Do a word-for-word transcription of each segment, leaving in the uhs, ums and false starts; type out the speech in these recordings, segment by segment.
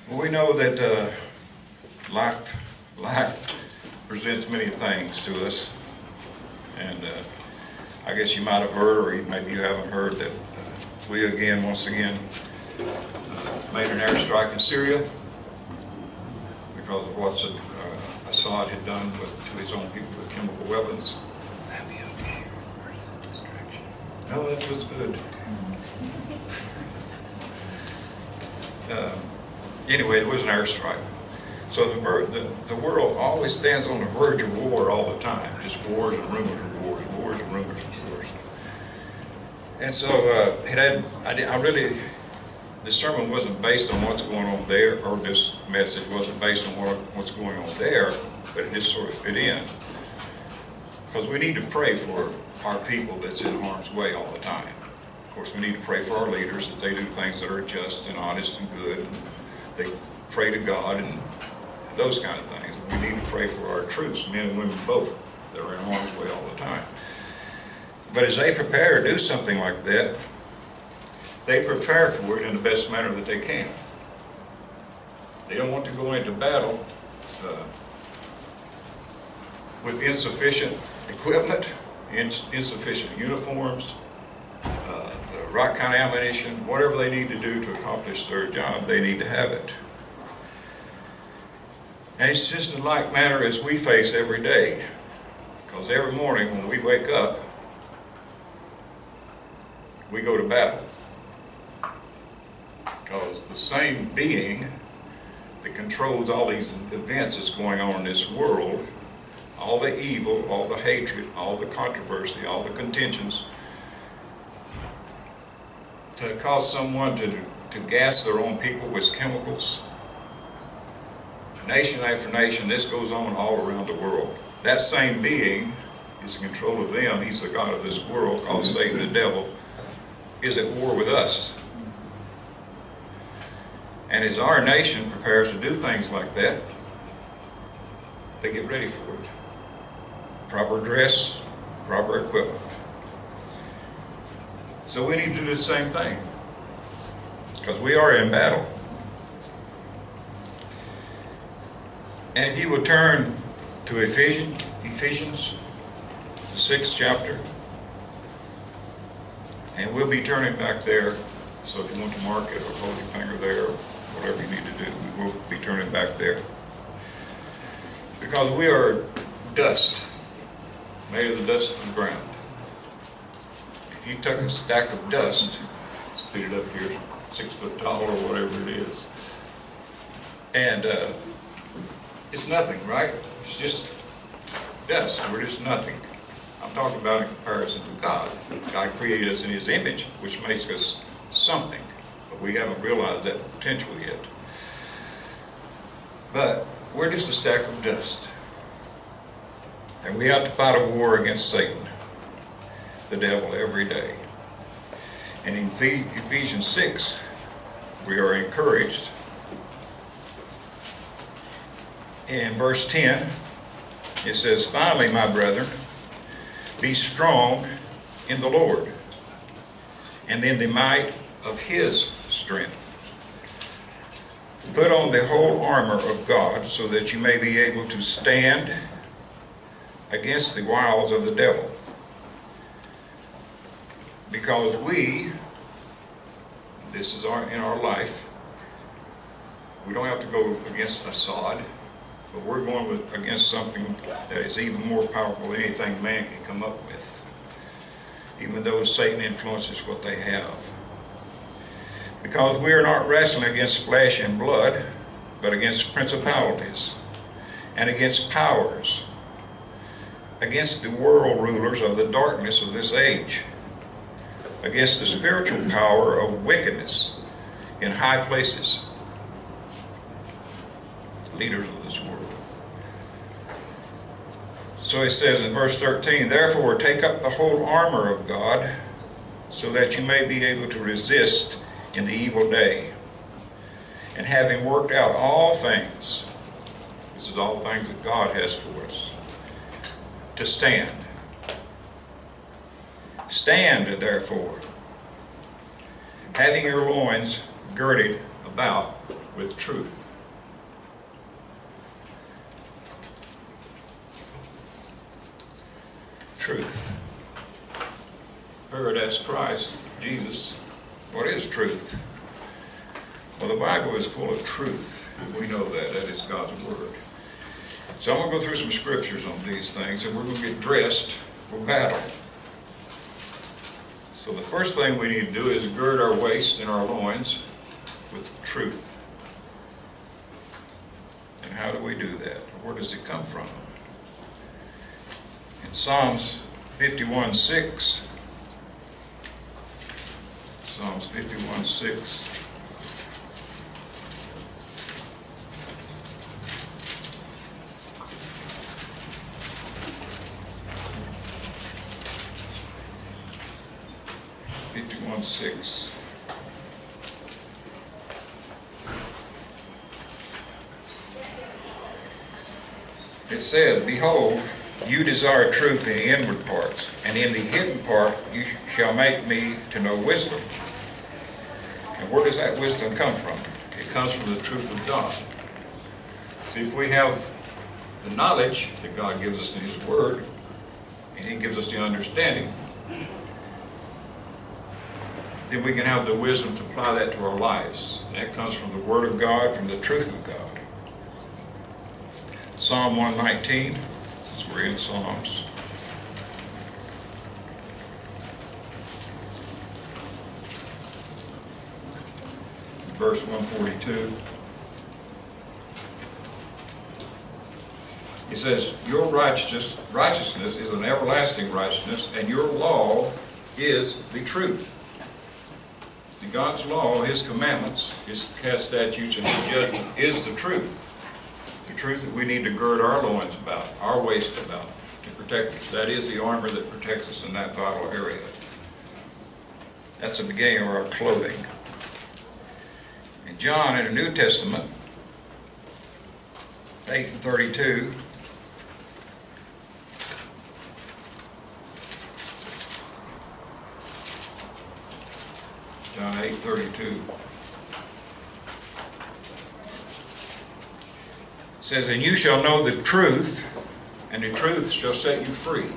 Well, we know that uh, life, life presents many things to us, and uh, I guess you might have heard, or maybe you haven't heard, that uh, we again, once again, uh, made an airstrike in Syria because of what uh, Assad had done with, to his own people with chemical weapons. Will that be okay, or is it a distraction? No, that was good. Uh, anyway, it was an airstrike. So the, ver the, the world always stands on the verge of war all the time, just wars and rumors of wars, wars and rumors of wars. And so uh, it had, I, did, I really, the sermon wasn't based on what's going on there, or this message wasn't based on what, what's going on there, but it just sort of fit in. Because we need to pray for our people that's in harm's way all the time. Of course, we need to pray for our leaders, that they do things that are just and honest and good. And they pray to God and those kind of things. We need to pray for our troops, men and women both, that are in harm's way all the time. But as they prepare to do something like that, they prepare for it in the best manner that they can. They don't want to go into battle uh, with insufficient equipment, ins insufficient uniforms, uh, the right kind of ammunition. Whatever they need to do to accomplish their job, they need to have it. And it's just in like manner as we face every day. Because every morning when we wake up, we go to battle. Because the same being that controls all these events that's going on in this world, all the evil, all the hatred, all the controversy, all the contentions, to cause someone to, to gas their own people with chemicals, nation after nation, this goes on all around the world. That same being is in control of them. He's the God of this world, called Satan, the devil, is at war with us. And as our nation prepares to do things like that, they get ready for it. Proper dress, proper equipment. So we need to do the same thing, because we are in battle. And if you would turn to Ephesians, Ephesians, the sixth chapter, and we'll be turning back there, so if you want to mark it or hold your finger there, or whatever you need to do, we will be turning back there. Because we are dust, made of the dust of the ground. If you took a stack of dust, spit it up here, six foot tall or whatever it is, and uh, it's nothing, right? It's just dust. We're just nothing. I'm talking about in comparison to God. God created us in His image, which makes us something, but we haven't realized that potential yet. But we're just a stack of dust. And we have to fight a war against Satan, the devil, every day. And in Ephesians six, we are encouraged. In verse ten, it says, "Finally, my brethren, be strong in the Lord, and in the might of His strength. Put on the whole armor of God, so that you may be able to stand against the wiles of the devil. Because we, this is our in our life, we don't have to go against Assad, but we're going with, against something that is even more powerful than anything man can come up with, even though Satan influences what they have. Because we are not wrestling against flesh and blood, but against principalities, and against powers, against the world rulers of the darkness of this age, against the spiritual power of wickedness in high places." Leaders of this world. So it says in verse thirteen, "Therefore take up the whole armor of God, so that you may be able to resist in the evil day. And having worked out all things," this is all things that God has for us, "to stand. Stand, therefore, having your loins girded about with truth. Truth. Heard, asked Christ, Jesus, what is truth? Well, the Bible is full of truth. We know that. That is God's Word. So I'm going to go through some scriptures on these things, and we're going to get dressed for battle. So the first thing we need to do is gird our waist and our loins with truth. And how do we do that? Where does it come from? In Psalms fifty-one six, Psalms fifty-one six, fifty-one six. It says, behold, you desire truth in the inward parts, and in the hidden part you sh shall make me to know wisdom. And where does that wisdom come from? It comes from the truth of God. See, if we have the knowledge that God gives us in His Word, and He gives us the understanding, then we can have the wisdom to apply that to our lives. And that comes from the Word of God, from the truth of God. Psalm one nineteen, since we're in Psalms. Verse one forty-two. He says, your righteousness, righteousness is an everlasting righteousness, and your law is the truth. See, God's law, His commandments, His statutes, and His judgment is the truth. The truth that we need to gird our loins about, our waist about, to protect us. That is the armor that protects us in that vital area. That's the beginning of our clothing. In John, in the New Testament, eight and thirty-two, John eight thirty-two. Says, and you shall know the truth, and the truth shall set you free.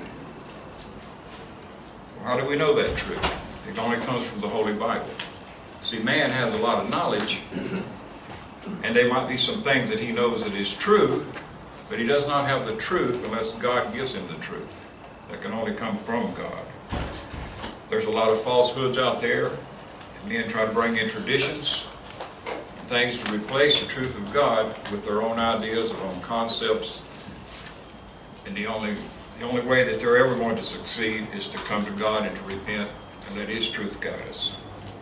Well, how do we know that truth? It only comes from the Holy Bible. See, man has a lot of knowledge, and there might be some things that he knows that is true, but he does not have the truth unless God gives him the truth. That can only come from God. There's a lot of falsehoods out there, and men try to bring in traditions and things to replace the truth of God with their own ideas, their own concepts. And the only, the only way that they're ever going to succeed is to come to God and to repent and let His truth guide us.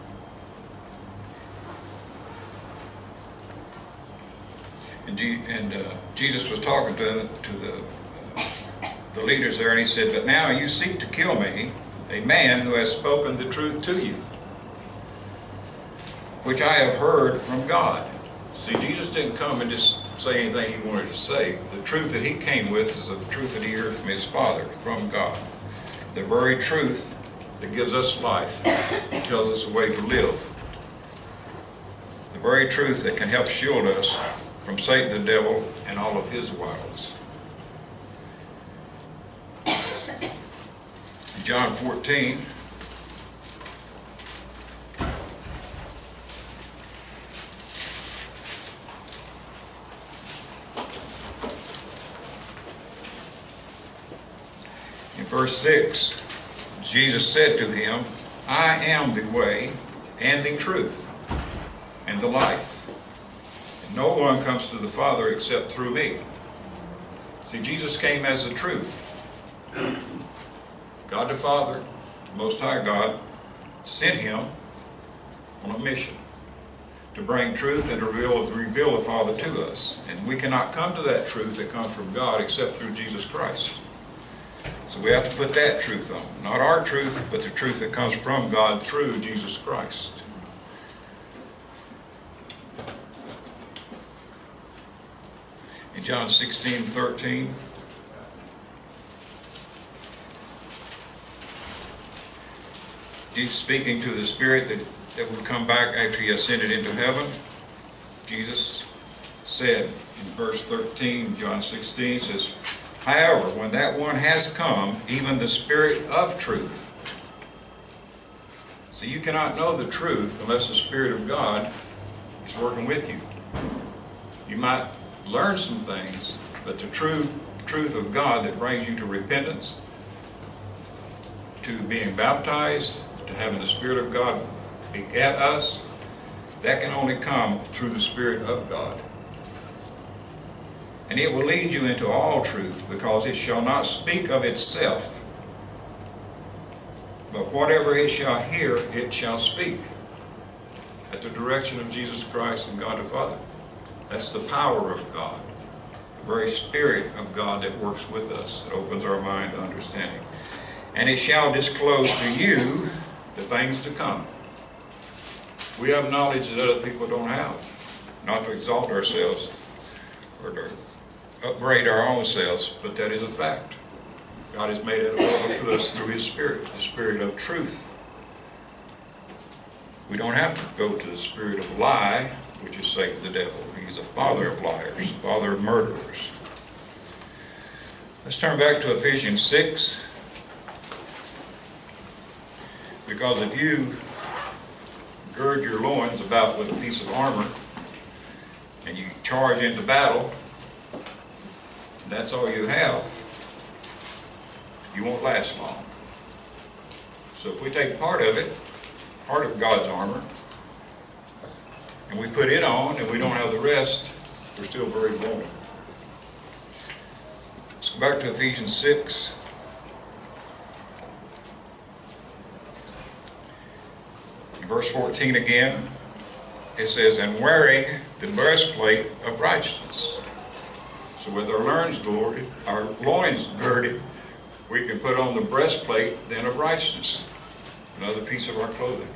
And, G, and uh, Jesus was talking to, to the, uh, the leaders there, and He said, but now you seek to kill me, a man who has spoken the truth to you, which I have heard from God. See, Jesus didn't come and just say anything He wanted to say. The truth that He came with is the truth that He heard from His Father, from God. The very truth that gives us life, tells us a way to live. The very truth that can help shield us from Satan the devil and all of his wiles. In John fourteen, in verse six, Jesus said to him, I am the way and the truth and the life. No one comes to the Father except through me. See, Jesus came as the truth. God the Father, Most High God, sent Him on a mission to bring truth and to reveal, reveal the Father to us. And we cannot come to that truth that comes from God except through Jesus Christ. So we have to put that truth on. Not our truth, but the truth that comes from God through Jesus Christ. In John sixteen thirteen, Jesus speaking to the Spirit that, that would come back after He ascended into heaven. Jesus said in verse thirteen, John sixteen, says, however, when that one has come, even the Spirit of truth. So you cannot know the truth unless the Spirit of God is working with you. You might learn some things, but the true truth of God that brings you to repentance, to being baptized, to having the Spirit of God beget us, that can only come through the Spirit of God. And it will lead you into all truth, because it shall not speak of itself, but whatever it shall hear, it shall speak, at the direction of Jesus Christ and God the Father. That's the power of God, the very Spirit of God that works with us, that opens our mind to understanding. And it shall disclose to you the things to come. We have knowledge that other people don't have. Not to exalt ourselves or to upgrade our own selves, but that is a fact. God has made it available to us through His Spirit, the Spirit of truth. We don't have to go to the spirit of lie, which is Satan the devil. He's a father of liars, father of murderers. Let's turn back to Ephesians six. Because if you gird your loins about with a piece of armor and you charge into battle, and that's all you have, you won't last long. So if we take part of it, part of God's armor, and we put it on and we don't have the rest, we're still very vulnerable. Let's go back to Ephesians six. Verse fourteen again, it says, and wearing the breastplate of righteousness. So with our loins girded, our loins girded, we can put on the breastplate then of righteousness, another piece of our clothing.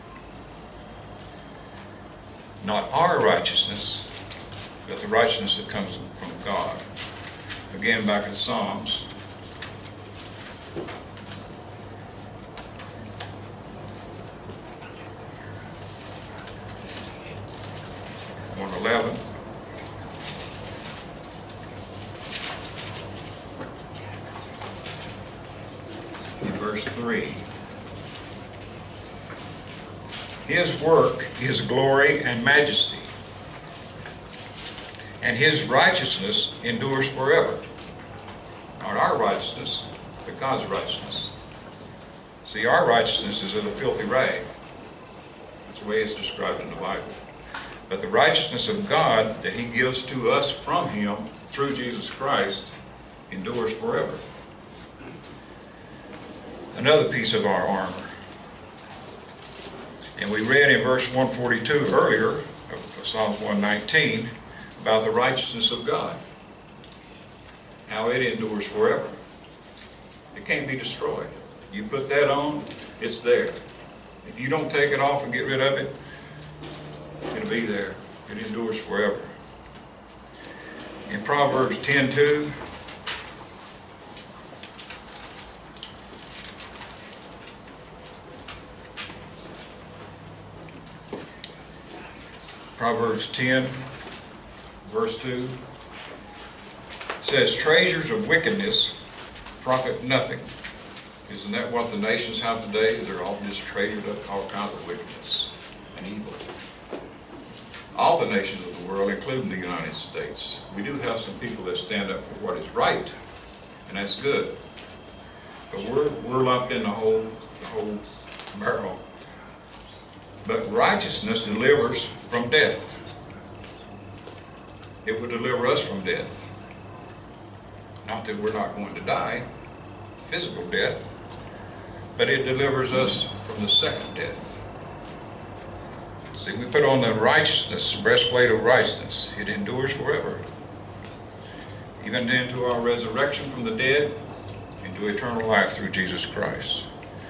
Not our righteousness, but the righteousness that comes from God. Again, back in Psalms. one eleven. In verse three. His work is glory and majesty, and His righteousness endures forever. Not our righteousness, but God's righteousness. See, our righteousness is in a filthy rag. That's the way it's described in the Bible. But the righteousness of God that He gives to us from Him through Jesus Christ endures forever. Another piece of our armor. And we read in verse one forty-two earlier of Psalms one nineteen about the righteousness of God. How it endures forever. It can't be destroyed. You put that on, it's there. If you don't take it off and get rid of it, it'll be there. It endures forever. In Proverbs ten two, Proverbs ten, verse two, says, treasures of wickedness profit nothing. Isn't that what the nations have today? They're all just treasured up all kinds of wickedness and evil. All the nations of the world, including the United States. We do have some people that stand up for what is right, and that's good. But we're, we're lumped in the whole, the whole barrel. But righteousness delivers from death. It will deliver us from death. Not that we're not going to die, physical death, but it delivers us from the second death. See, we put on the righteousness, the breastplate of righteousness. It endures forever. Even into our resurrection from the dead, into eternal life through Jesus Christ.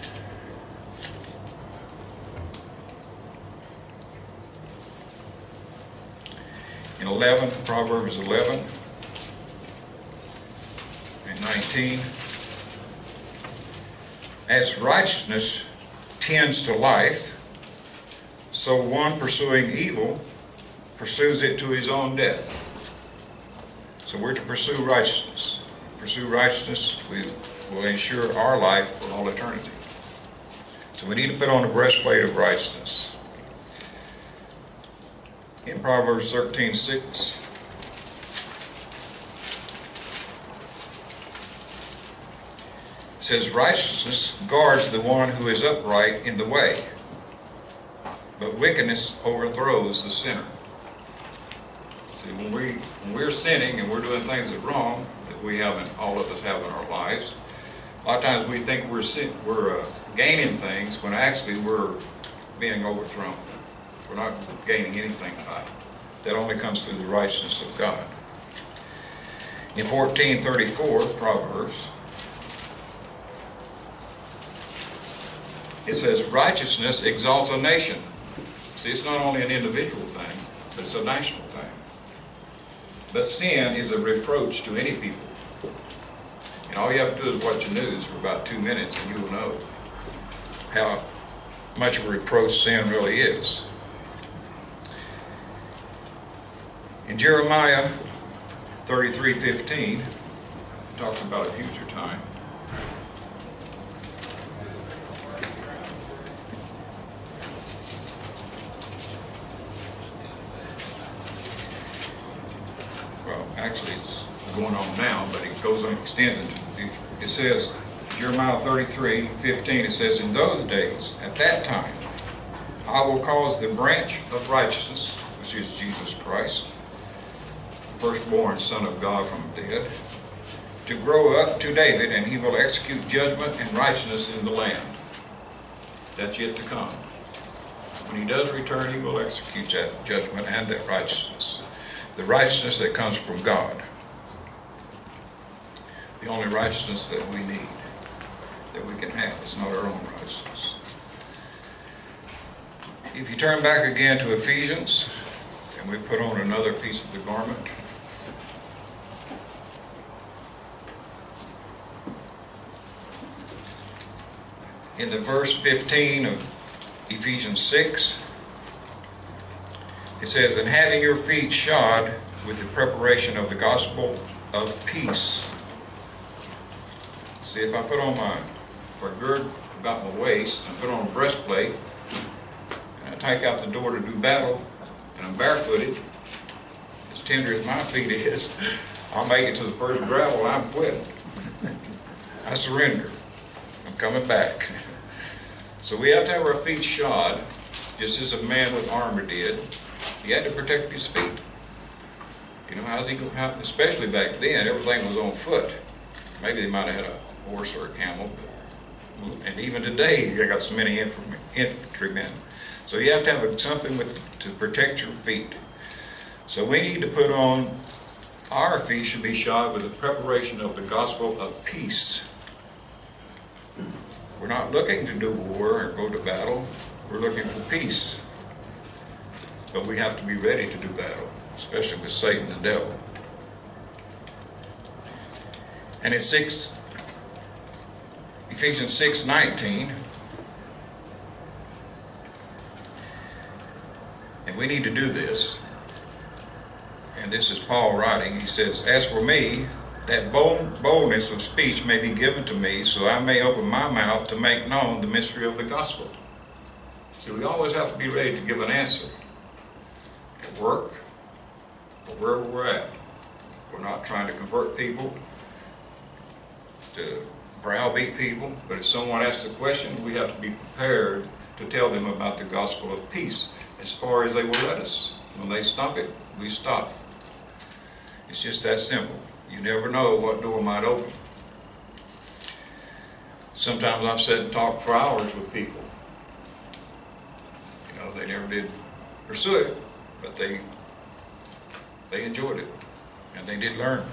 In eleven, Proverbs eleven and nineteen, as righteousness tends to life, so one pursuing evil pursues it to his own death. So we're to pursue righteousness. Pursue righteousness, we will ensure our life for all eternity. So we need to put on the breastplate of righteousness. In Proverbs thirteen six, it says, righteousness guards the one who is upright in the way, but wickedness overthrows the sinner. See, when, we, when we're sinning and we're doing things that are wrong, that we haven't, all of us have in our lives, a lot of times we think we're, sin, we're uh, gaining things when actually we're being overthrown. We're not gaining anything by it. That only comes through the righteousness of God. In fourteen thirty-four, Proverbs, it says, righteousness exalts a nation. See, it's not only an individual thing, but it's a national thing. But sin is a reproach to any people. And all you have to do is watch the news for about two minutes and you will know how much of a reproach sin really is. In Jeremiah thirty-three fifteen, it talks about a future time. Well, actually it's going on now, but it goes on, extends into the future. It says, Jeremiah thirty-three fifteen, it says, in those days, at that time, I will cause the branch of righteousness, which is Jesus Christ, firstborn Son of God from the dead, to grow up to David, and he will execute judgment and righteousness in the land. That's yet to come. When he does return, he will execute that judgment and that righteousness. The righteousness that comes from God. The only righteousness that we need, that we can have. It's not our own righteousness. If you turn back again to Ephesians, and we put on another piece of the garment. In the verse fifteen of Ephesians six, it says, and having your feet shod with the preparation of the gospel of peace. See, if I put on my, if I gird about my waist, and put on a breastplate, and I take out the door to do battle, and I'm barefooted, as tender as my feet is, I'll make it to the first gravel, I'm quitting. I surrender. I'm coming back. So we have to have our feet shod, just as a man with armor did. He had to protect his feet. You know, how's he go, how, especially back then, everything was on foot. Maybe they might have had a horse or a camel, but, and even today, you got so many infantrymen. So you have to have something with, to protect your feet. So we need to put on, our feet should be shod with the preparation of the gospel of peace. We're not looking to do war or go to battle. We're looking for peace. But we have to be ready to do battle, especially with Satan the devil. And in six, Ephesians six nineteen, and we need to do this, and this is Paul writing, he says, as for me, that bold, boldness of speech may be given to me, so I may open my mouth to make known the mystery of the gospel. So we always have to be ready to give an answer. At work, or wherever we're at. We're not trying to convert people, to browbeat people, but if someone asks a question, we have to be prepared to tell them about the gospel of peace as far as they will let us. When they stop it, we stop. It's just that simple. You never know what door might open. Sometimes I've sat and talked for hours with people. You know, they never did pursue it, but they they enjoyed it, and they did learn.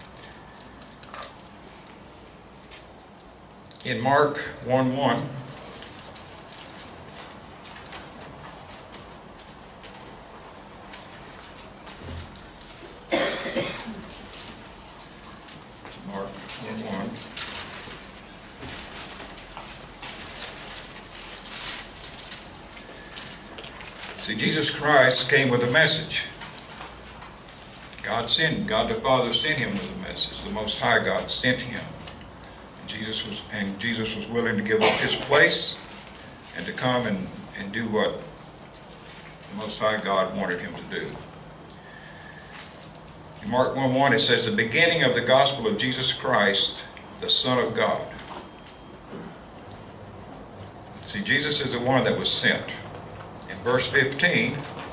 In Mark one one, Mark one one, see, Jesus Christ came with a message. God sent, God the Father sent him with a message. The Most High God sent him. And Jesus was, and Jesus was willing to give up his place and to come and, and do what the Most High God wanted him to do. In Mark one one it says, the beginning of the gospel of Jesus Christ, the Son of God. See, Jesus is the one that was sent. In verse fifteen,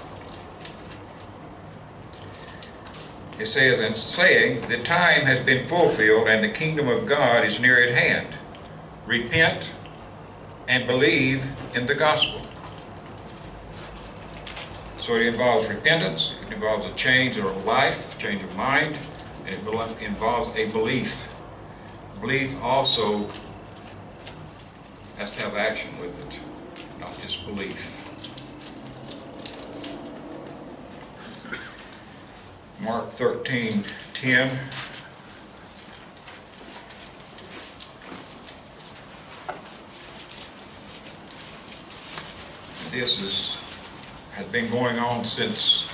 it says, and saying, the time has been fulfilled and the kingdom of God is near at hand. Repent and believe in the gospel. So it involves repentance, it involves a change of life, a change of mind, and it involves a belief. Belief also has to have action with it, not just belief. Mark thirteen ten. This is has been going on since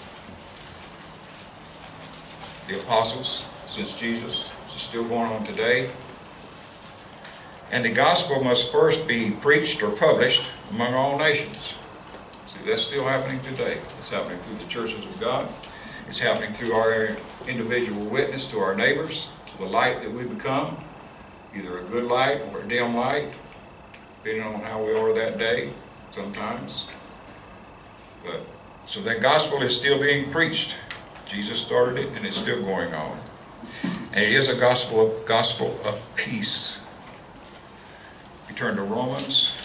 the apostles, since Jesus. It's still going on today. And the gospel must first be preached or published among all nations. See, that's still happening today. It's happening through the churches of God. It's happening through our individual witness to our neighbors, to the light that we become, either a good light or a dim light, depending on how we are that day sometimes. But so that gospel is still being preached. Jesus started it, and it's still going on. And it is a gospel of, gospel of peace. We turn to Romans.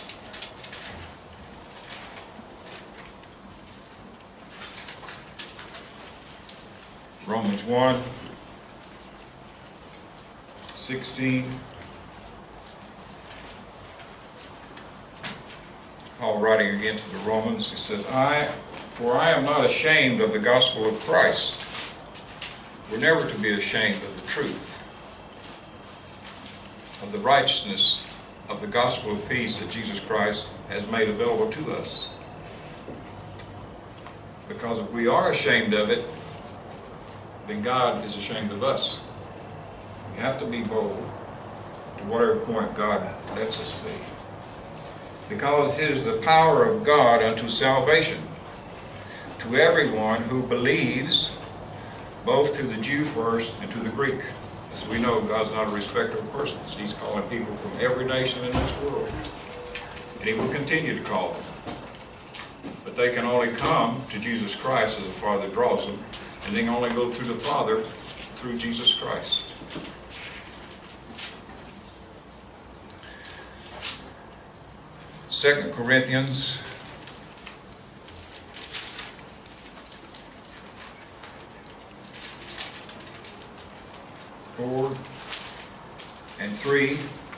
Romans one, sixteen. Paul writing again to the Romans, he says, I, for I am not ashamed of the gospel of Christ. We're never to be ashamed of the truth, of the righteousness of the gospel of peace that Jesus Christ has made available to us. Because if we are ashamed of it, then God is ashamed of us. We have to be bold to whatever point God lets us be. Because it is the power of God unto salvation to everyone who believes, both to the Jew first and to the Greek. As we know, God's not a respecter of persons. He's calling people from every nation in this world. And He will continue to call them. But they can only come to Jesus Christ as the Father draws them, and they can only go through the Father through Jesus Christ. Second Corinthians four and three.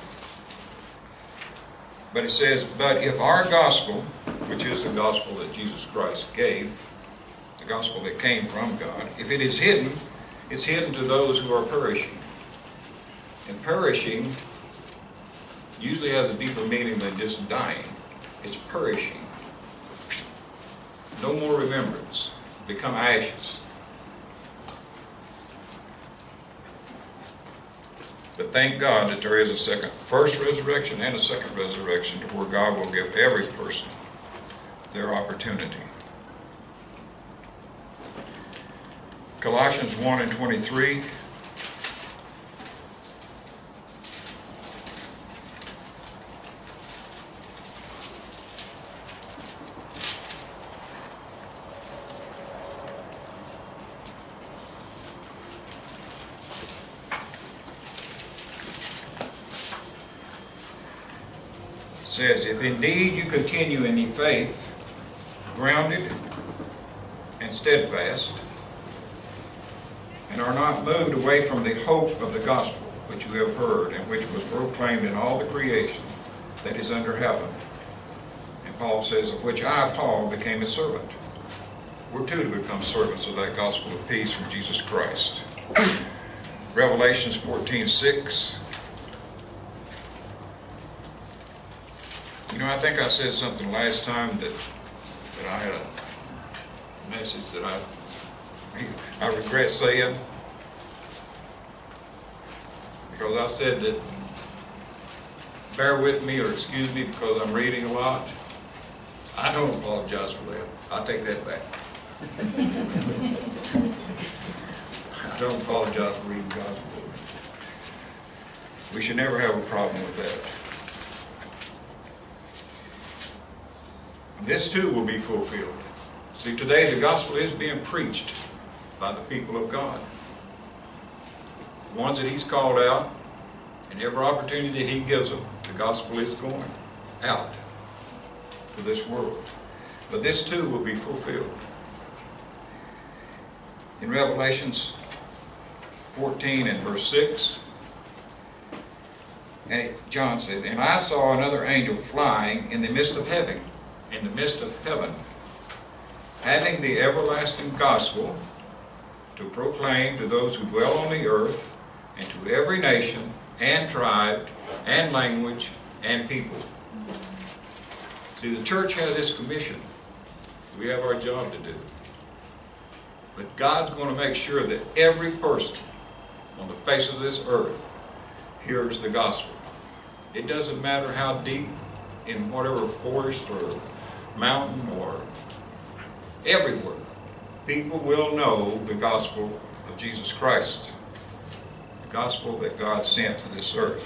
But it says, but if our gospel, which is the gospel that Jesus Christ gave, the gospel that came from God, if it is hidden, it's hidden to those who are perishing. And perishing usually has a deeper meaning than just dying. It's perishing. No more remembrance. Become ashes. But thank God that there is a second, first resurrection and a second resurrection, to where God will give every person their opportunity. Colossians one and twenty-three. Says, if indeed you continue in the faith, grounded and steadfast, and are not moved away from the hope of the gospel which you have heard, and which was proclaimed in all the creation that is under heaven. And Paul says, of which I, Paul, became a servant. We're too to become servants of that gospel of peace from Jesus Christ. Revelations fourteen six. You know, I think I said something last time that, that I had a message that I I regret saying, because I said that, bear with me or excuse me because I'm reading a lot. I don't apologize for that. I'll take that back. I don't apologize for reading God's word. We should never have a problem with that. This too will be fulfilled. See, today the gospel is being preached by the people of God. The ones that He's called out, and every opportunity that He gives them, the gospel is going out to this world. But this too will be fulfilled. In Revelations fourteen and verse six, and it, John said, "And I saw another angel flying in the midst of heaven, in the midst of heaven, having the everlasting gospel to proclaim to those who dwell on the earth, and to every nation and tribe and language and people." See, the church has its commission. We have our job to do. But God's going to make sure that every person on the face of this earth hears the gospel. It doesn't matter how deep in whatever forest or mountain or everywhere, people will know the gospel of Jesus Christ, the gospel that God sent to this earth.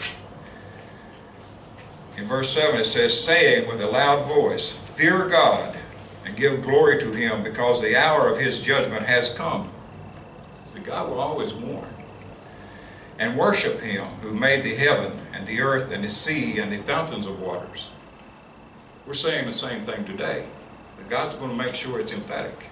In verse seven it says, saying with a loud voice, "Fear God and give glory to Him, because the hour of His judgment has come." See, God will always warn. "And worship Him who made the heaven and the earth and the sea and the fountains of waters." We're saying the same thing today, but God's going to make sure it's emphatic.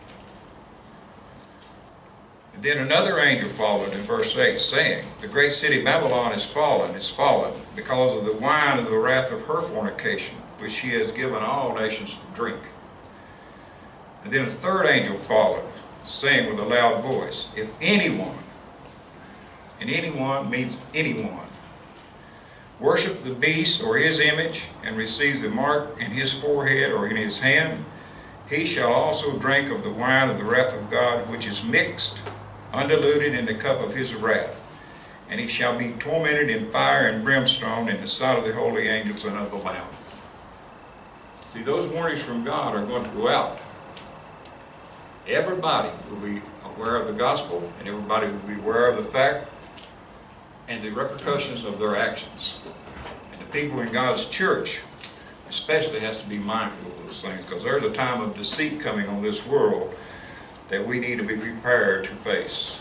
And then another angel followed in verse eight, saying, "The great city Babylon is fallen, is fallen, because of the wine of the wrath of her fornication, which she has given all nations to drink." And then a third angel followed, saying with a loud voice, "If anyone," and anyone means anyone, "worship the beast or his image, and receives the mark in his forehead or in his hand, he shall also drink of the wine of the wrath of God, which is mixed, undiluted in the cup of his wrath. And he shall be tormented in fire and brimstone in the sight of the holy angels and of the Lamb." See, those warnings from God are going to go out. Everybody will be aware of the gospel, and everybody will be aware of the fact and the repercussions of their actions. And the people in God's church especially has to be mindful of those things, because there's a time of deceit coming on this world that we need to be prepared to face.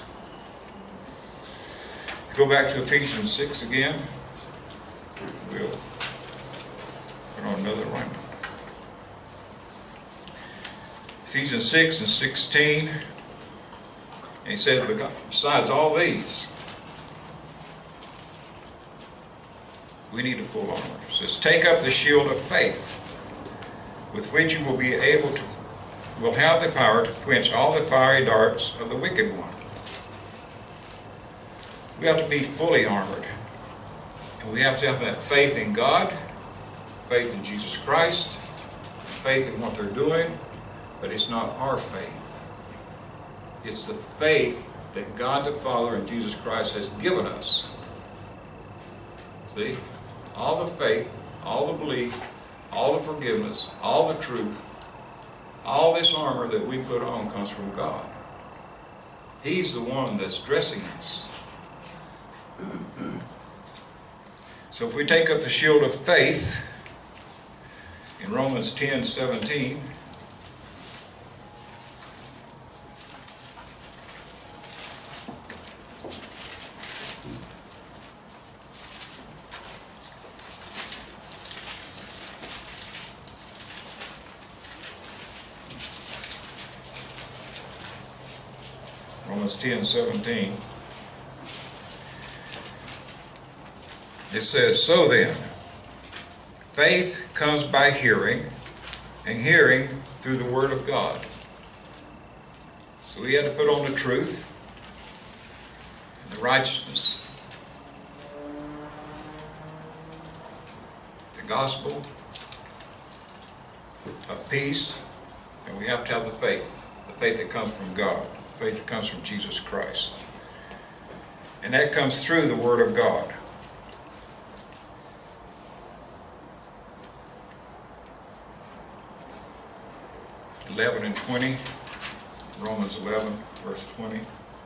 If you go back to Ephesians six again, we'll put on another alignment. Ephesians six and sixteen, and he said, "Besides all these, we need a full armor." It says, "Take up the shield of faith, with which you will be able to, will have the power to quench all the fiery darts of the wicked one." We have to be fully armored. And we have to have that faith in God, faith in Jesus Christ, faith in what they're doing, but it's not our faith. It's the faith that God the Father and Jesus Christ has given us. See? All the faith, all the belief, all the forgiveness, all the truth, all this armor that we put on comes from God. He's the one that's dressing us. So if we take up the shield of faith in Romans ten seventeen, Romans ten seventeen, it says, "So then, faith comes by hearing, and hearing through the Word of God." So we had to put on the truth and the righteousness, the gospel of peace, and we have to have the faith, the faith that comes from God. faith that comes from Jesus Christ. And that comes through the Word of God. eleven and twenty, Romans eleven, verse twenty.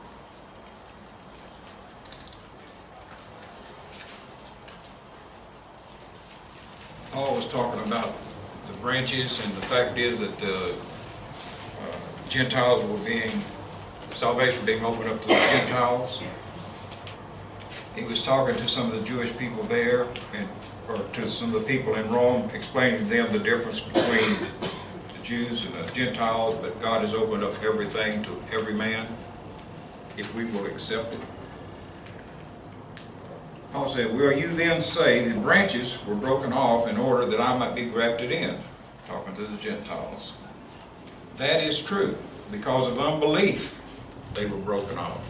Paul was talking about the branches, and the fact is that the uh, Gentiles were being, salvation being opened up to the Gentiles. He was talking to some of the Jewish people there, and, or to some of the people in Rome, explaining to them the difference between the Jews and the Gentiles, but God has opened up everything to every man, if we will accept it. Paul said, will you then say that branches were broken off in order that I might be grafted in? Talking to the Gentiles. That is true. Because of unbelief, they were broken off.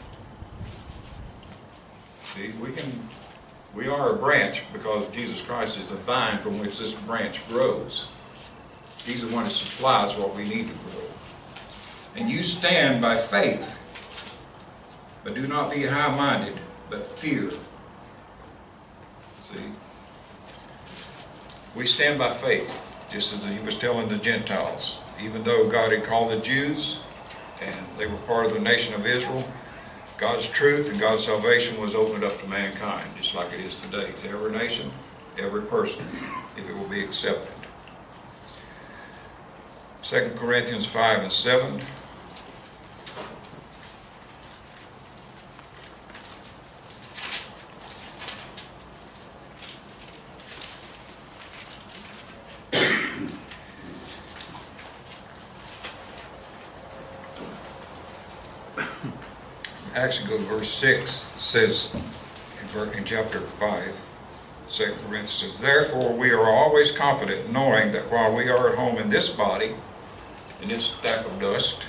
See, we can, we are a branch because Jesus Christ is the vine from which this branch grows. He's the one that supplies what we need to grow. And you stand by faith, but do not be high-minded, but fear. See? We stand by faith, just as he was telling the Gentiles. Even though God had called the Jews, and they were part of the nation of Israel, God's truth and God's salvation was opened up to mankind, just like it is today, to every nation, every person, if it will be accepted. Second Corinthians five and seven. Actually, go to verse six. It says in chapter five, Second Corinthians says, therefore we are always confident, knowing that while we are at home in this body, in this stack of dust,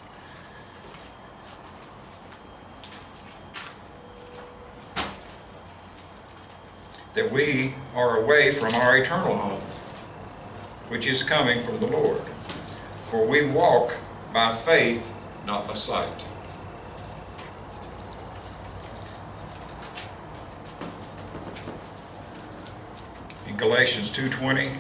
that we are away from our eternal home, which is coming from the Lord. For we walk by faith, not by sight. In Galatians two twenty,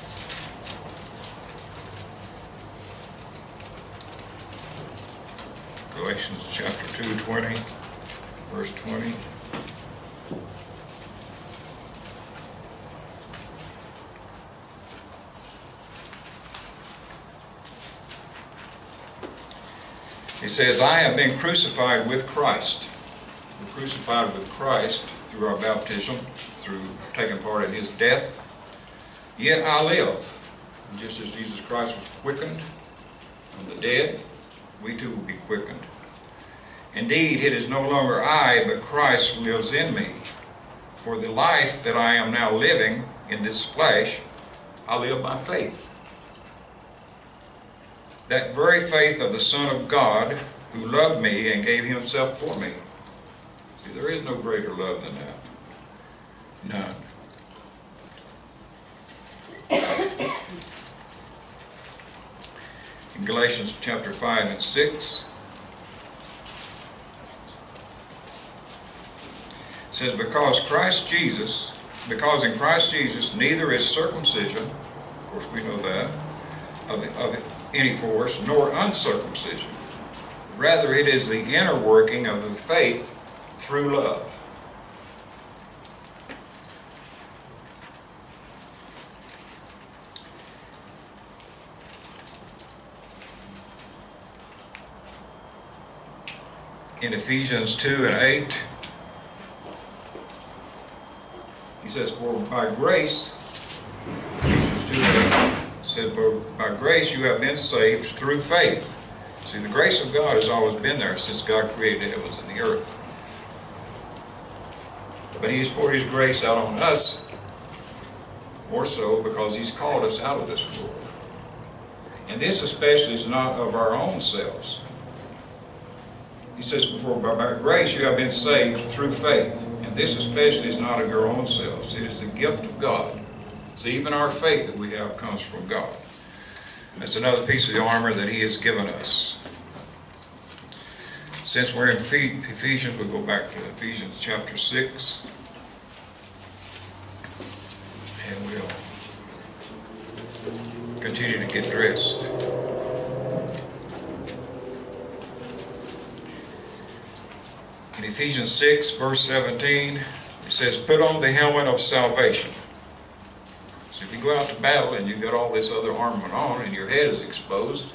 Galatians chapter two twenty, verse twenty. He says, I have been crucified with Christ. We're crucified with Christ through our baptism, through taking part in his death. Yet I live. And just as Jesus Christ was quickened from the dead, we too will be quickened. Indeed, it is no longer I, but Christ lives in me. For the life that I am now living in this flesh, I live by faith. That very faith of the Son of God, who loved me and gave himself for me. See, there is no greater love than that. None. In Galatians chapter five and six, it says, because Christ Jesus, because in Christ Jesus neither is circumcision, of course we know that, of, the, of any force, nor uncircumcision. Rather it is the inner working of the faith through love. In Ephesians two and eight, he says, for by grace, Ephesians two and eight said, by grace you have been saved through faith. See, the grace of God has always been there since God created the heavens and the earth. But he's poured his grace out on us, more so because he's called us out of this world. And this especially is not of our own selves. He says, for by grace you have been saved through faith. And this especially is not of your own selves. It is the gift of God. So even our faith that we have comes from God. That's another piece of the armor that he has given us. Since we're in Ephesians, we'll go back to Ephesians chapter six. And we'll continue to get dressed. In Ephesians six, verse seventeen, it says, put on the helmet of salvation. So if you go out to battle and you've got all this other armament on and your head is exposed,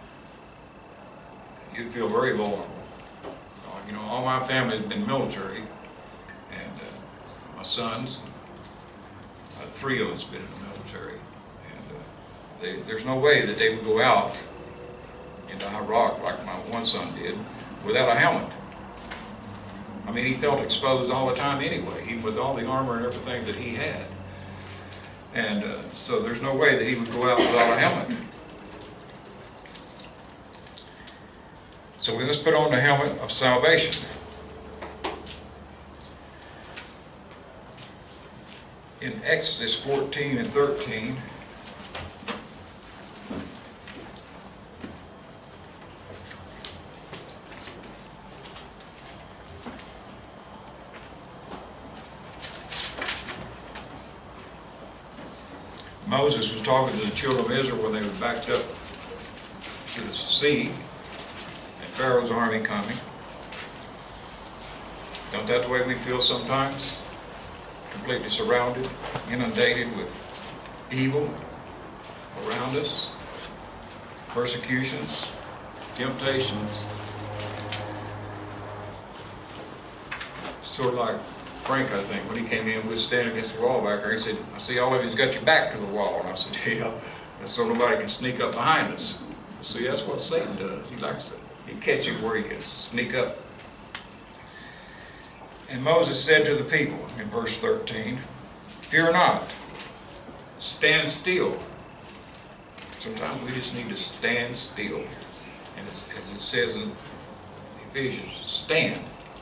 you'd feel very vulnerable. You know, all my family has been military, and uh, my sons, uh, three of us have been in the military, and uh, they, there's no way that they would go out into Iraq like my one son did without a helmet. I mean, he felt exposed all the time anyway, he, with all the armor and everything that he had. And uh, so there's no way that he would go out without a helmet. So we must put on the helmet of salvation. In Exodus fourteen and thirteen, Moses was talking to the children of Israel when they were backed up to the sea. Pharaoh's army coming. Don't that the way we feel sometimes? Completely surrounded, inundated with evil around us, persecutions, temptations. Sort of like Frank, I think, when he came in, we were standing against the wall back there. He said, I see all of you's got your back to the wall. And I said, yeah, and so nobody can sneak up behind us. See, that's what Satan does. He likes to He catch you where you can sneak up. And Moses said to the people in verse thirteen, fear not, stand still. Sometimes we just need to stand still. And as, as it says in Ephesians, stand.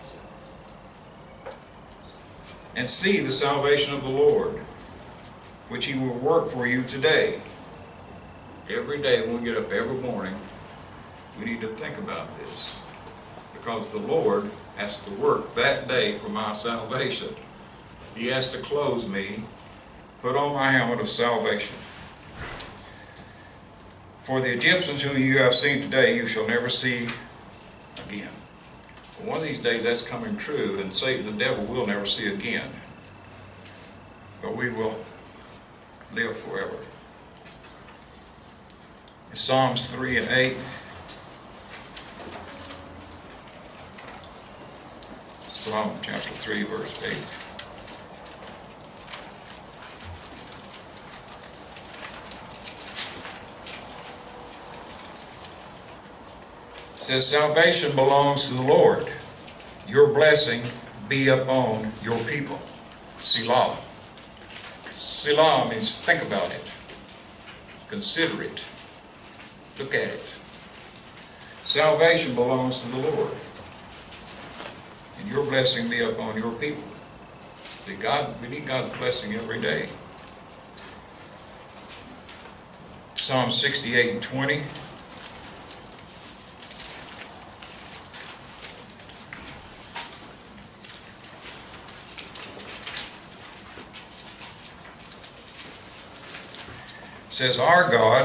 And see the salvation of the Lord, which he will work for you today. Every day when we get up every morning, we need to think about this, because the Lord has to work that day for my salvation. He has to clothe me, put on my helmet of salvation. For the Egyptians whom you have seen today, you shall never see again. But one of these days that's coming true, and Satan, the devil, will never see again. But we will live forever. In Psalms three and eight, Psalm chapter three, verse eight. It says, salvation belongs to the Lord. Your blessing be upon your people. Selah. Selah means think about it. Consider it. Look at it. Salvation belongs to the Lord. And your blessing be upon your people. See, God, we need God's blessing every day. Psalm sixty-eight and twenty. It says, our God,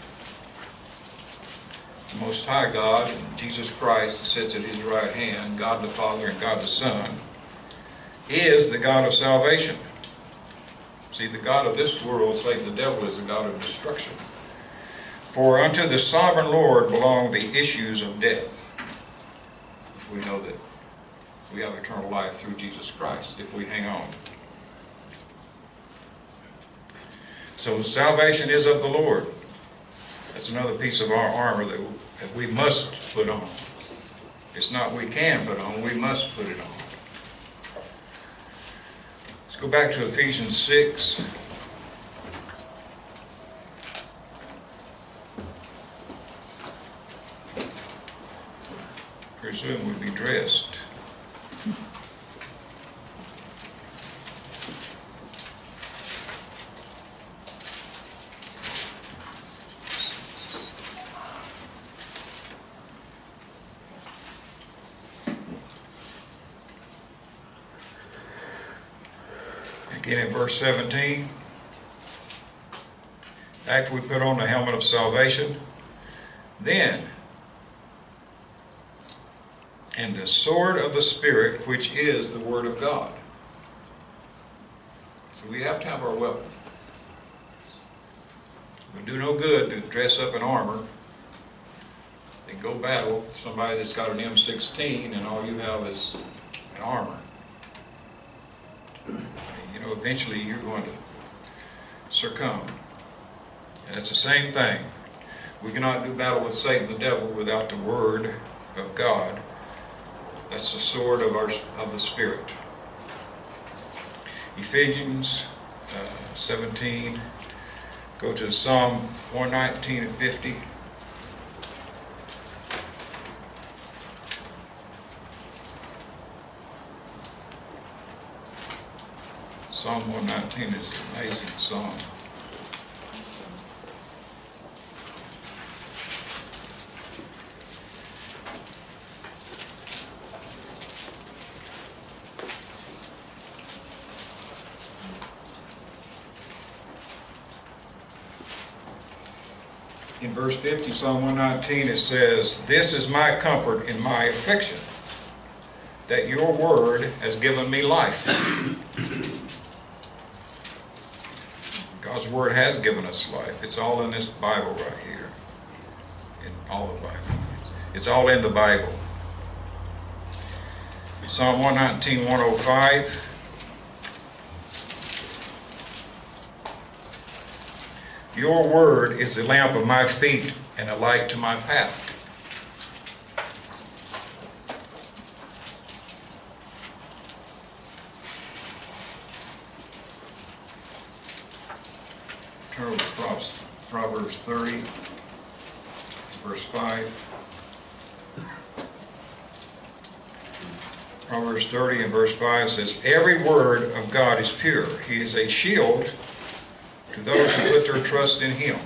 the Most High God, Jesus Christ, who sits at his right hand, God the Father and God the Son, is the God of salvation. See, the God of this world, Satan the devil, is the God of destruction. For unto the sovereign Lord belong the issues of death. We know that we have eternal life through Jesus Christ if we hang on. So salvation is of the Lord. That's another piece of our armor that that we must put on. It's not we can put on, we must put it on. Let's go back to Ephesians six. Pretty soon we'll be dressed. Beginning at verse seventeen. After we put on the helmet of salvation, then, and the sword of the Spirit, which is the Word of God. So we have to have our weapon. It would do no good to dress up in armor and go battle with somebody that's got an M sixteen and all you have is an armor. You know, eventually you're going to succumb. And it's the same thing. We cannot do battle with Satan, the devil, without the Word of God. That's the sword of our of the Spirit. Ephesians uh, seventeen. Go to Psalm one nineteen and fifty. Psalm one nineteen is an amazing psalm. In verse fifty, Psalm one nineteen, it says, "This is my comfort in my affliction, that your word has given me life." God's word has given us life. It's all in this Bible right here. In all the Bible. It's, it's all in the Bible. Psalm one nineteen, one oh five. Your word is the lamp of my feet and a light to my path. Turn over to Proverbs thirty, verse five. Proverbs thirty and verse five says, "Every word of God is pure. He is a shield to those who put their trust in Him."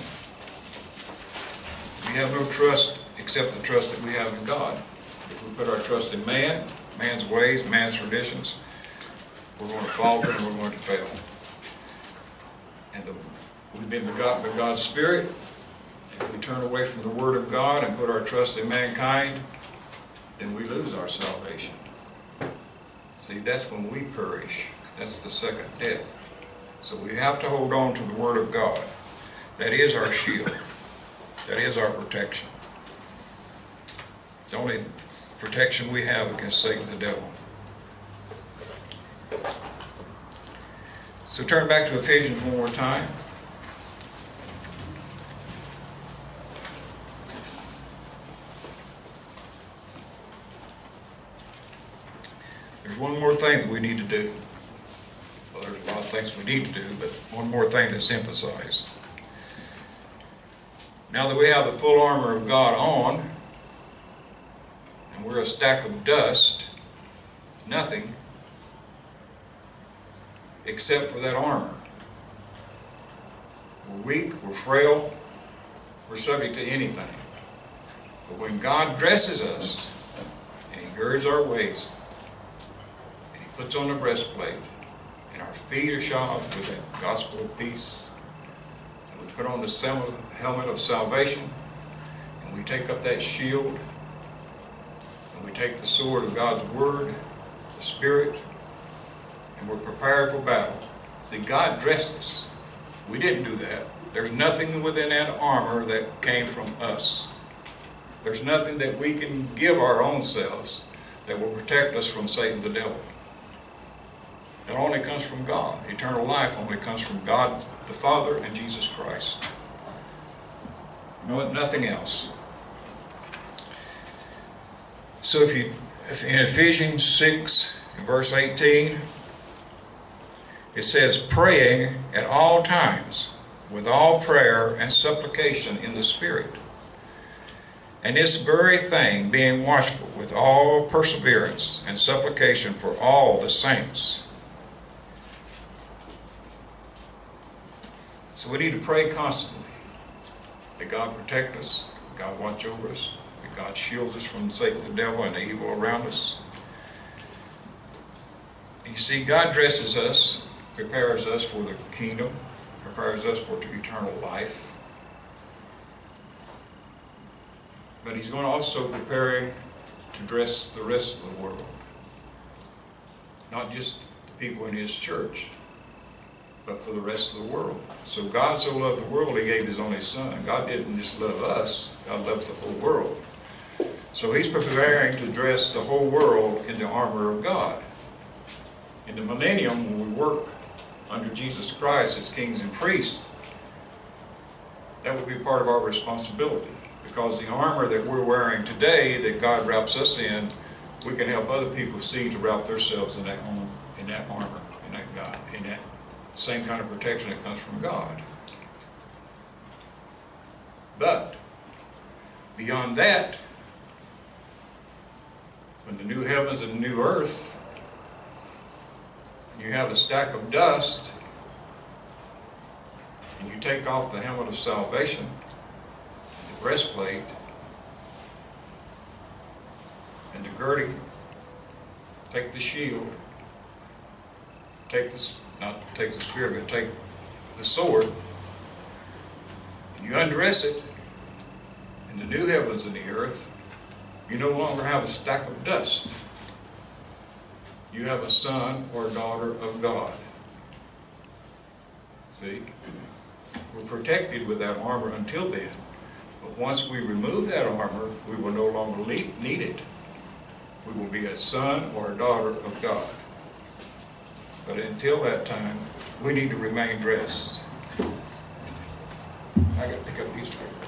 We have no trust except the trust that we have in God. If we put our trust in man, man's ways, man's traditions, we're going to falter and we're going to fail. And the, we've been begotten by God's Spirit. If we turn away from the Word of God and put our trust in mankind, then we lose our salvation. See, that's when we perish. That's the second death. So we have to hold on to the Word of God. That is our shield. That is our protection. It's the only protection we have against Satan the devil. So turn back to Ephesians one more time. There's one more thing that we need to do. Well, there's a lot of things we need to do, but one more thing that's emphasized. Now that we have the full armor of God on, and we're a stack of dust, nothing except for that armor. We're weak, we're frail, we're subject to anything. But when God dresses us, and He girds our waist, and He puts on the breastplate, and our feet are shod with that gospel of peace, and we put on the helmet of salvation, and we take up that shield, and we take the sword of God's Word, the Spirit, and we're prepared for battle. See, God dressed us. We didn't do that. There's nothing within that armor that came from us. There's nothing that we can give our own selves that will protect us from Satan the devil. It only comes from God. Eternal life only comes from God the Father and Jesus Christ. No, nothing else. So if you, if in Ephesians six, verse eighteen, it says, "Praying at all times with all prayer and supplication in the Spirit, and this very thing being watchful with all perseverance and supplication for all the saints." So we need to pray constantly that God protect us, that God watch over us, that God shields us from Satan the devil and the evil around us. And you see, God dresses us prepares us for the kingdom, prepares us for eternal life. But he's going to also preparing to dress the rest of the world. Not just the people in his church, but for the rest of the world. So God so loved the world, he gave his only son. God didn't just love us, God loves the whole world. So he's preparing to dress the whole world in the armor of God. In the millennium, when we work under Jesus Christ as kings and priests, that will be part of our responsibility. Because the armor that we're wearing today, that God wraps us in, we can help other people see to wrap themselves in that, in that armor, in that God, in that same kind of protection that comes from God. But beyond that, when the new heavens and the new earth, you have a stack of dust, and you take off the helmet of salvation, the breastplate, and the girding, take the shield, take the, not take the spear, but take the sword, and you undress it in the new heavens and the earth, you no longer have a stack of dust. You have a son or a daughter of God. See? We're protected with that armor until then. But once we remove that armor, we will no longer need it. We will be a son or a daughter of God. But until that time, we need to remain dressed. I got to pick up these papers.